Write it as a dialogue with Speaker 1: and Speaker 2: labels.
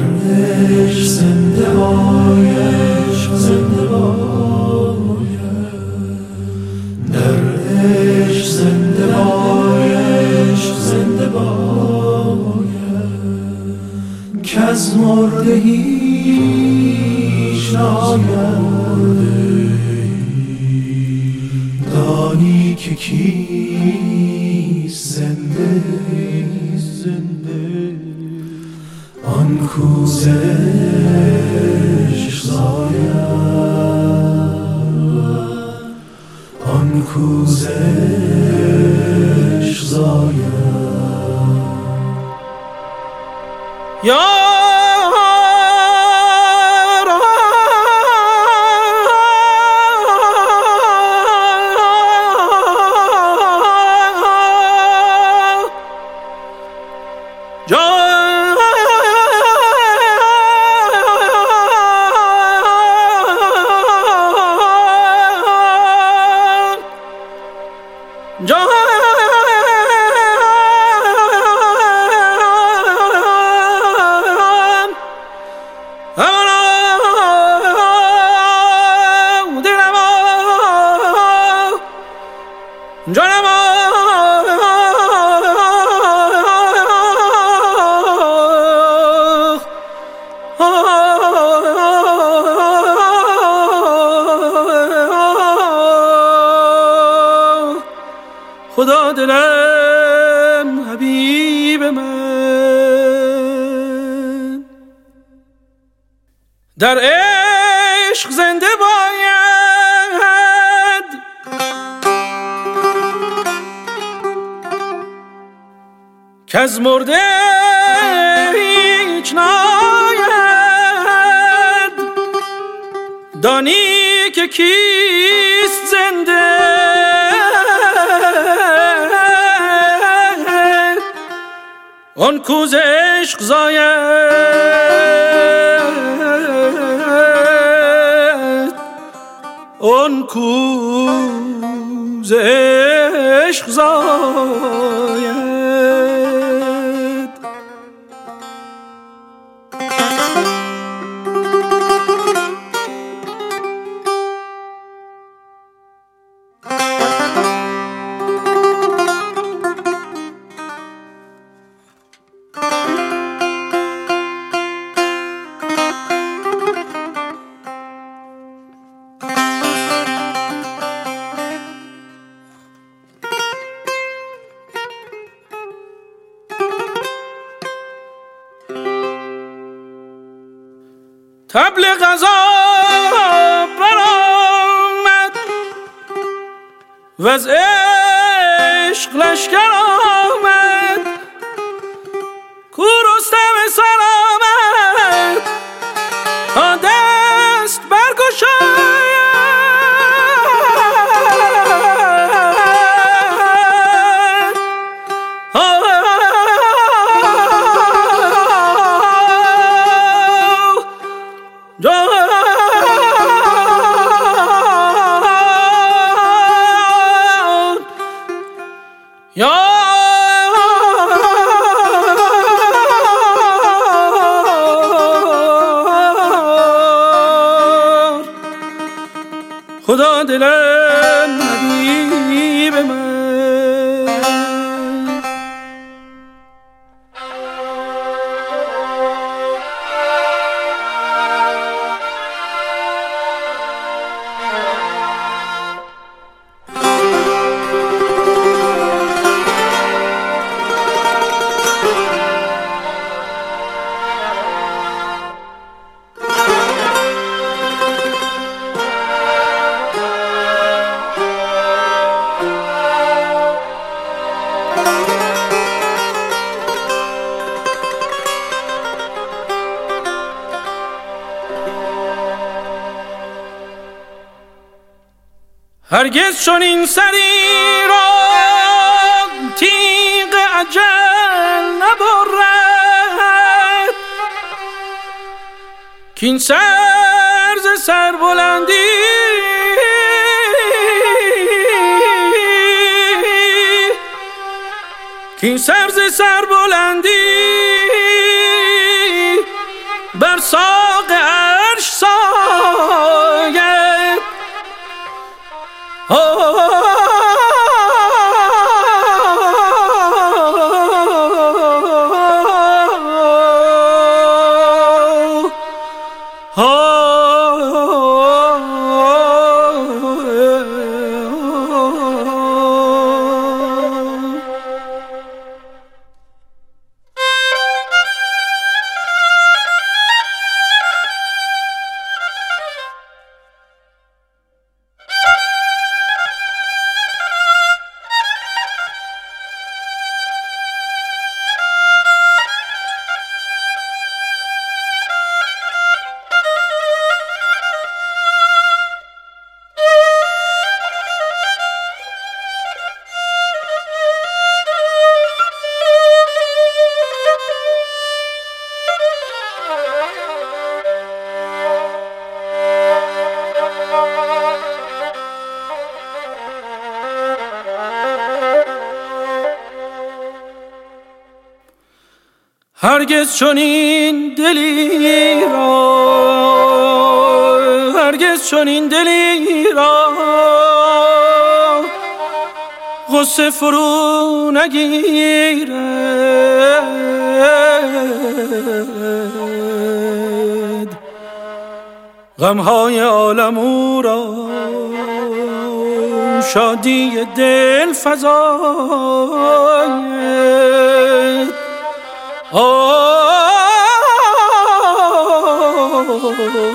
Speaker 1: عشق زنده باید، زنده باید، در عشق زنده باید، زنده باید، که از مرده هیچ ناید، دانی که کیست زنده، زنده آن کو ز عشق زاید، آن کو ز عشق زاید.
Speaker 2: خدا دلم حبیب من، در عشق زنده باید، که از مرده هیچ ناید، دانی که کیست زنده، آن کو ز عشق زاید، آن کو ز عشق زاید. طبل غزا برآمد وز عشق لشکر آمد، کو رستم سر آمد تا دست برگشاید، خدا دلم حبیب من. هرگز چنین سری را تیغ اجل نبرد، کین سر ز سربلندی بر ساق عرش ساید. هرگز چنین دلی را، هرگز چنین دلی را غصه فرو نگیرد. غمهای عالم او را شادی دل فزاید.